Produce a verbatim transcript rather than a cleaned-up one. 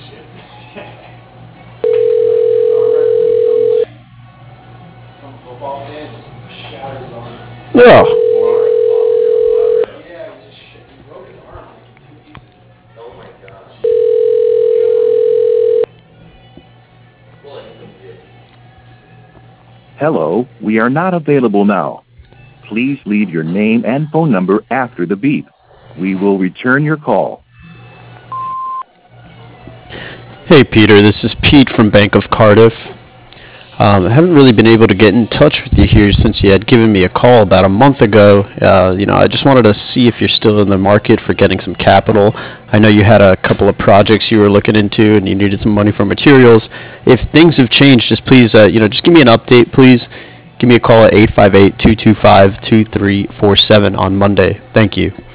Yeah. Hello, we are not available now. Please leave your name and phone number after the beep. We will return your call. Hey Peter, this is Pete from Bank of Cardiff. Um, I haven't really been able to get in touch with you here since you had given me a call about a month ago. Uh, you know, I just wanted to see if you're still in the market for getting some capital. I know you had a couple of projects you were looking into and you needed some money for materials. If things have changed, just please, uh, you know, just give me an update, please. Give me a call at eight five eight, two two five, two three four seven on Monday. Thank you.